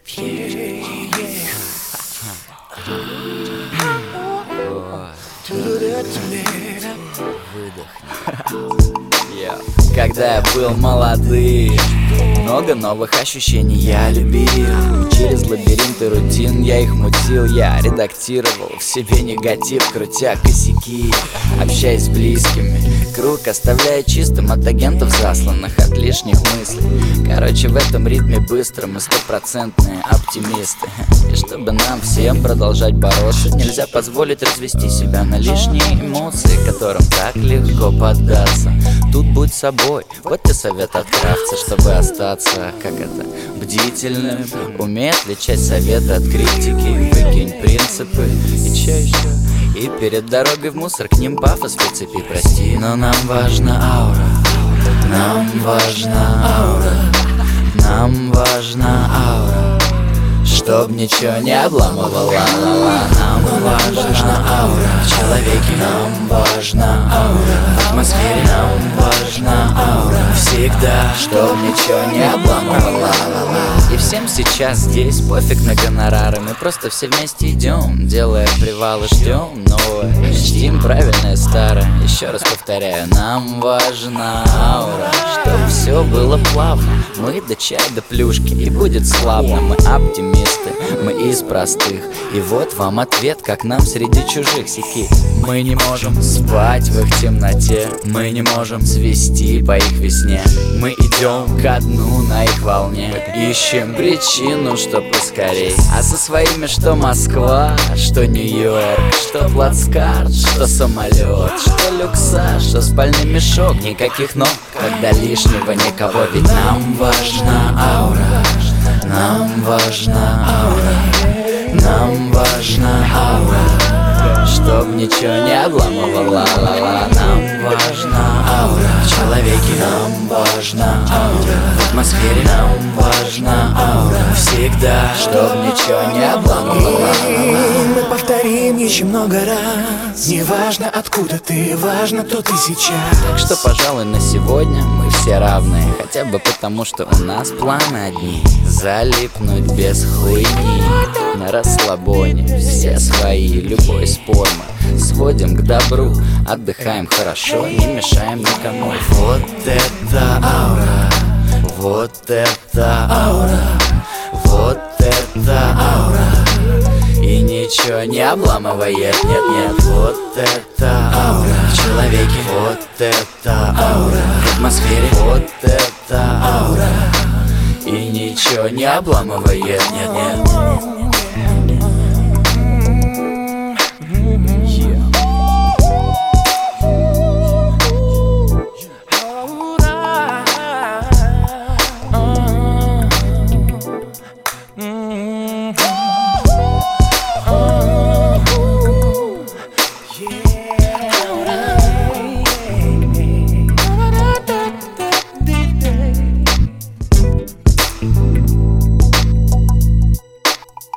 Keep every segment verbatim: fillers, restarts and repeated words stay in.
Когда я был молодым, много новых ощущений я любил. Через лабиринты рутин я их мутил. Я редактировал в себе негатив, крутя косяки, общаясь с близкими. Круг оставляя чистым от агентов засланных, от лишних мыслей. Короче, в этом ритме быстро мы стопроцентные оптимисты. И чтобы нам всем продолжать бороться, нельзя позволить развести себя на лишние эмоции, которым так легко поддаться. Тут будь собой, вот и совет от кравца, чтобы остаться, как это, бдительным. Умей отличать советы от критики, выкинь принципы. И чё еще? И перед дорогой в мусор к ним пафос прицепи, прости. Но нам важна аура, нам важна аура, нам важна аура, чтоб ничего не обламывала. Нам важна аура в человеке, нам важна аура в атмосфере, нам важна аура всегда, чтоб ничего не обламывала. И всем сейчас здесь пофиг на гонорары, мы просто все вместе идем, делая привалы, ждем новое, чтим правильное старое. Еще раз повторяю, нам важна аура, чтоб все было плавно, мы до чая до плюшки, и будет славно. Мы оптимисты, мы из простых, и вот вам ответ, как нам среди чужих сики. Мы не можем спать в их темноте, мы не можем свести по их весне. Мы идем ко дну на их волне, ищем причину, что поскорей. А со своими что Москва, что Нью-Йорк, что плацкарт, что самолет, что люкса, что спальный мешок. Никаких ног, когда лишнего никого, ведь нам важна аура, нам важна аура, нам важна аура, чтоб ничего не обламывала. Нам важна аура в человеке, нам важна аура в атмосфере, нам важна аура всегда, чтоб ничего не обламывала. Мы повторим еще много раз, не важно откуда ты, важно тут и сейчас. Так что, пожалуй, на сегодня мы все равны, хотя бы потому, что у нас планы одни. Залипнуть без хуйни, на расслабоне, все свои, любой спор мы сводим к добру. Отдыхаем хорошо, не мешаем никому. Вот это аура, вот это аура, вот это аура, и ничего не обламывает, нет, нет. Вот это аура в человеке, вот это аура в атмосфере, вот это аура, и ничего не обламывает, нет, нет.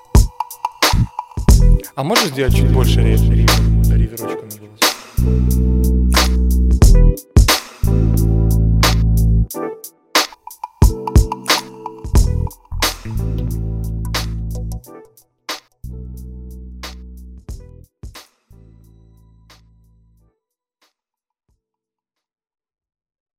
А можешь сделать чуть больше риверочку на голос?